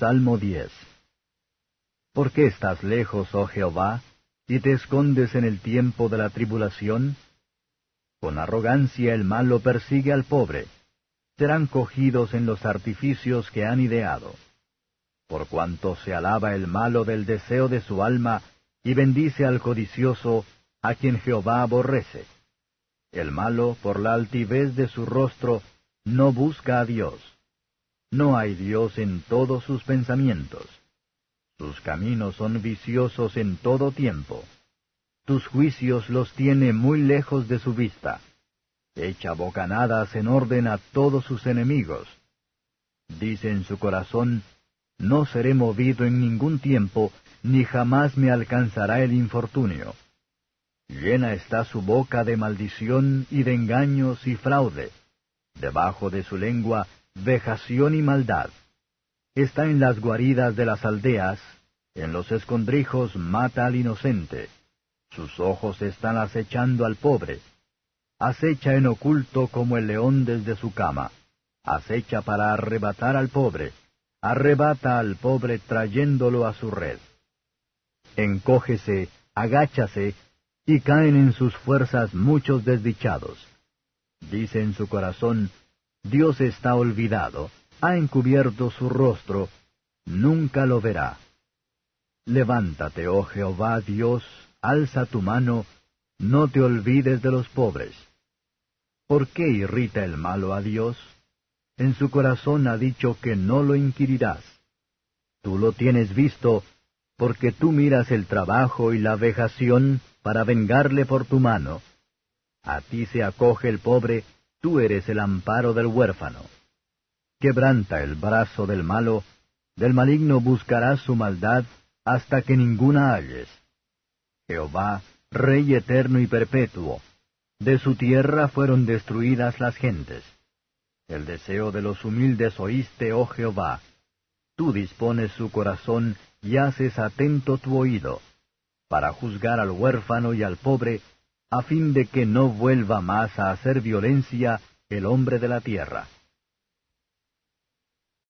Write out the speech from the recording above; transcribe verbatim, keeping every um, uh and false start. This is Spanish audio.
Salmo diez. ¿Por qué estás lejos, oh Jehová, y te escondes en el tiempo de la tribulación? Con arrogancia el malo persigue al pobre. Serán cogidos en los artificios que han ideado. Por cuanto se alaba el malo del deseo de su alma, y bendice al codicioso, a quien Jehová aborrece. El malo, por la altivez de su rostro, no busca a Dios. No hay Dios en todos sus pensamientos. Sus caminos son viciosos en todo tiempo. Tus juicios los tiene muy lejos de su vista. Echa bocanadas en orden a todos sus enemigos. Dice en su corazón, no seré movido en ningún tiempo, ni jamás me alcanzará el infortunio. Llena está su boca de maldición y de engaños y fraude. Debajo de su lengua, vejación y maldad. Está en las guaridas de las aldeas, en los escondrijos mata al inocente. Sus ojos están acechando al pobre. Acecha en oculto como el león desde su cama. Acecha para arrebatar al pobre. Arrebata al pobre trayéndolo a su red. Encógese, agáchase, y caen en sus fuerzas muchos desdichados. Dice en su corazón, Dios está olvidado, ha encubierto su rostro, nunca lo verá. Levántate, oh Jehová Dios, alza tu mano, no te olvides de los pobres. ¿Por qué irrita el malo a Dios? En su corazón ha dicho que no lo inquirirás. Tú lo tienes visto, porque tú miras el trabajo y la vejación para vengarle por tu mano. A ti se acoge el pobre, tú eres el amparo del huérfano. Quebranta el brazo del malo, del maligno buscarás su maldad, hasta que ninguna halles. Jehová, Rey eterno y perpetuo, de su tierra fueron destruidas las gentes. El deseo de los humildes oíste, oh Jehová. Tú dispones su corazón y haces atento tu oído, para juzgar al huérfano y al pobre, a fin de que no vuelva más a hacer violencia el hombre de la tierra.